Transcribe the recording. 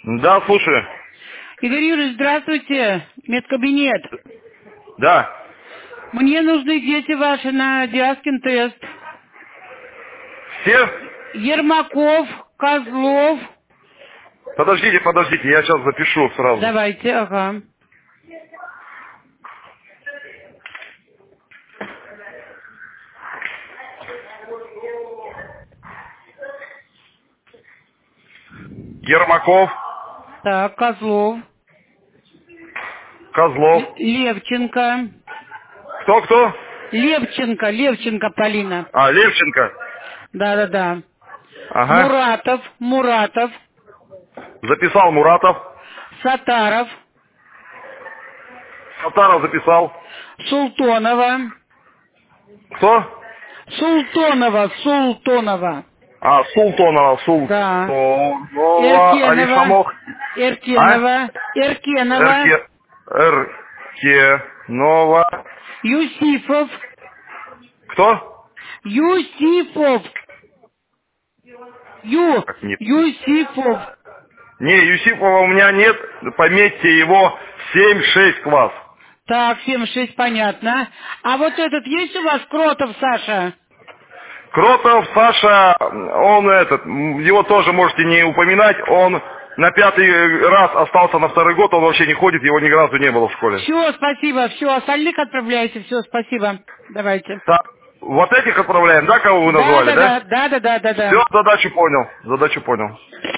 Да, слушаю. Игорь Юрьевич, здравствуйте. Медкабинет. Да. Мне нужны дети ваши на Диаскин тест. Все? Ермаков, Козлов. Подождите, я сейчас запишу сразу. Давайте, ага. Ермаков, Так, Козлов. Козлов. Левченко. Кто? Левченко, Полина. А, Левченко. Да. Ага. Муратов. Записал Муратов. Сатаров. Сатаров записал. Султонова. Кто? Султонова. А, Султонова. Да. Султонова. Алишамох. А? Эркенова. Эркенова. Юсифов. Кто? Как нет? Юсифов. Не, Юсипова у меня нет. Пометьте его 7-6 класс. Так, 7-6, понятно. А вот этот есть у вас Кротов Саша? Кротов Саша, он его тоже можете не упоминать, он на 5-й раз остался на 2-й год, он вообще не ходит, его ни разу не было в школе. Все, спасибо, все, остальных отправляйте, все, спасибо. Давайте. Так, вот этих отправляем, да, кого вы назвали, да? Да. Все, задачу понял.